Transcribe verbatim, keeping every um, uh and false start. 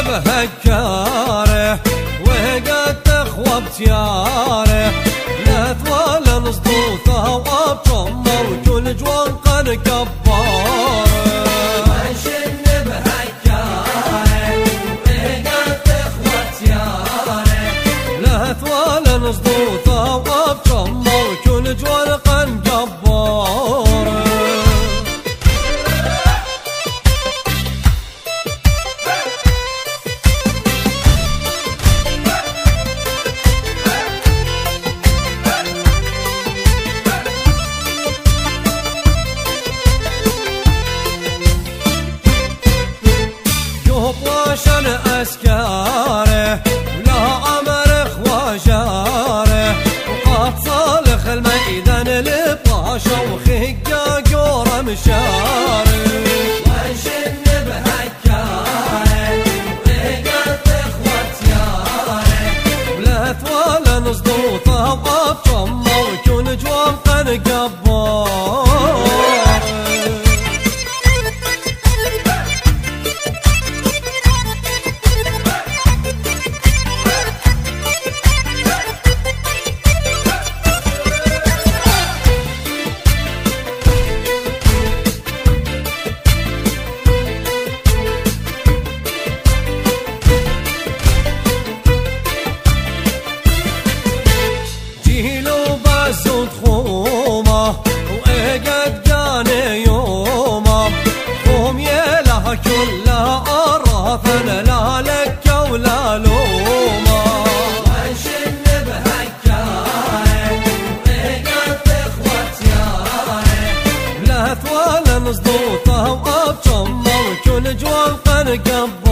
بهكاره وقد تخوى بتياره لا ولا نصدوثه وابطم وكل جوان قد كباره وشن بهكاره وقد تخوى بتياره لا ولا نصدوثه وابطم وكل جوان قد كباره واشن أسكاره ولا أمر خواجاره وقد صالح الميدان لباشا وخيقا قورة مشاره وشن بهكاره وقد تخوى بتياره ولا ولا نصدوطه وابطم وكل جوان قد قباره صوت خومه وقد جاني يومه خوم يلها كلها أرافنا لا لك ولا لومه وشن بهكاره وقد تخوى بتياره لا ولا نصدوطه وابطم وكل جوان قد قباره